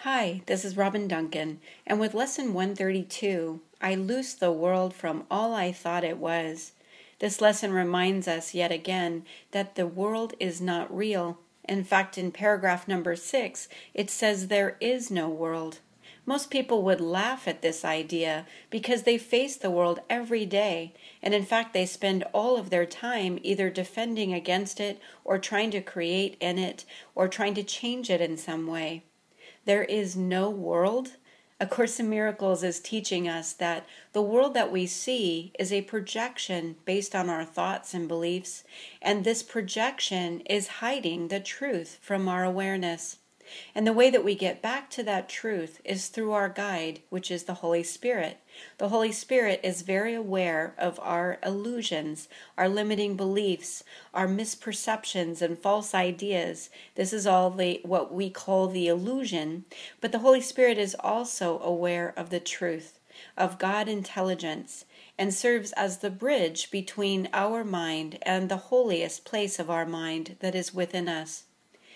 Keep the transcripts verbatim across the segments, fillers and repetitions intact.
Hi, this is Robin Duncan, and with Lesson one thirty-two, I loose the world from all I thought it was. This lesson reminds us yet again that the world is not real. In fact, in paragraph number six, it says there is no world. Most people would laugh at this idea because they face the world every day, and in fact they spend all of their time either defending against it or trying to create in it or trying to change it in some way. There is no world. A Course in Miracles is teaching us that the world that we see is a projection based on our thoughts and beliefs, and this projection is hiding the truth from our awareness. And the way that we get back to that truth is through our guide, which is the Holy Spirit. The Holy Spirit is very aware of our illusions, our limiting beliefs, our misperceptions and false ideas. This is all the what we call the illusion, but the Holy Spirit is also aware of the truth, of God intelligence, and serves as the bridge between our mind and the holiest place of our mind that is within us.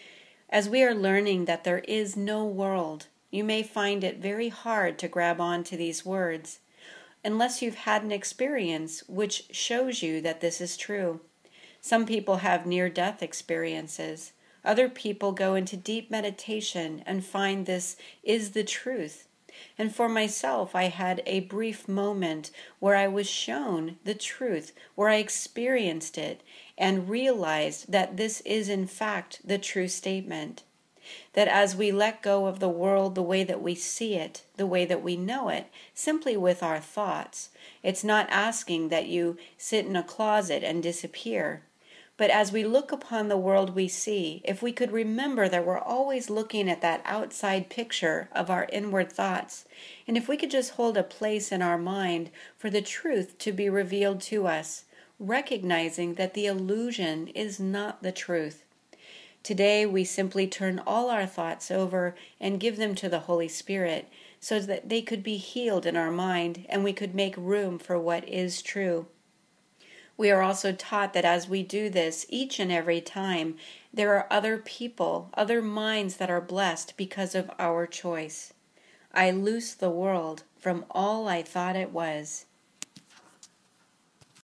As we are learning that there is no world, you may find it very hard to grab on to these words, unless you've had an experience which shows you that this is true. Some people have near-death experiences. Other people go into deep meditation and find this is the truth. And for myself, I had a brief moment where I was shown the truth, where I experienced it and realized that this is in fact the true statement. That as we let go of the world the way that we see it, the way that we know it, simply with our thoughts, it's not asking that you sit in a closet and disappear. But as we look upon the world we see, if we could remember that we're always looking at that outside picture of our inward thoughts, and if we could just hold a place in our mind for the truth to be revealed to us, recognizing that the illusion is not the truth. Today we simply turn all our thoughts over and give them to the Holy Spirit so that they could be healed in our mind and we could make room for what is true. We are also taught that as we do this each and every time, there are other people, other minds that are blessed because of our choice. I loose the world from all I thought it was.